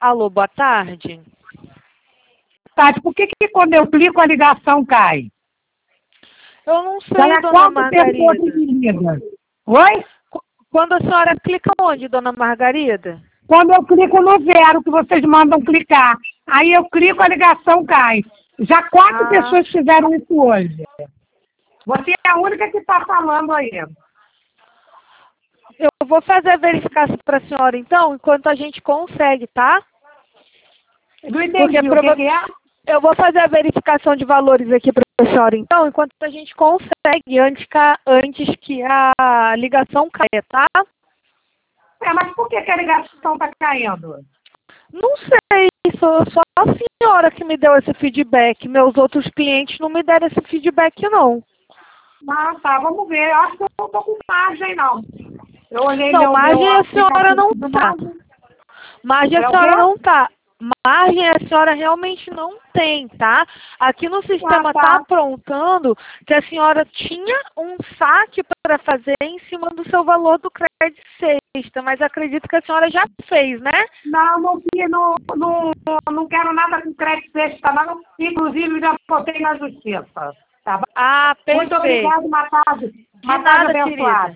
Alô, boa tarde. Tati, por que quando eu clico a ligação cai? Eu não sei, Já é dona quatro pessoas que Margarida. me ligam. Oi? Quando a senhora clica onde, dona Margarida? Quando eu clico no zero, que vocês mandam clicar. Aí eu clico, a ligação cai. Já quatro pessoas fizeram isso hoje. Você é a única que está falando aí. Eu vou fazer a verificação para a senhora, então, enquanto a gente consegue, tá? Não entendi o que é? Eu vou fazer a verificação de valores aqui para a senhora, então, enquanto a gente consegue, antes que a ligação caia, tá? Mas por que a ligação está caindo? Não sei, só a senhora que me deu esse feedback. Meus outros clientes não me deram esse feedback, não. Ah, tá, vamos ver. Eu acho que eu não estou com margem, não. Eu olhei Não, margem a senhora não do tá. margem. Margem a senhora não tá. Margem a senhora realmente não tem, tá? Aqui no sistema está apontando que a senhora tinha um saque para fazer em cima do seu valor do crédito sexta, mas acredito que a senhora já fez, né? Não quero nada com crédito sexta, não. Inclusive, já botei na justiça. Tá bom? Ah, perfeito. Muito obrigada, uma tarde De nada, abençoada. querida.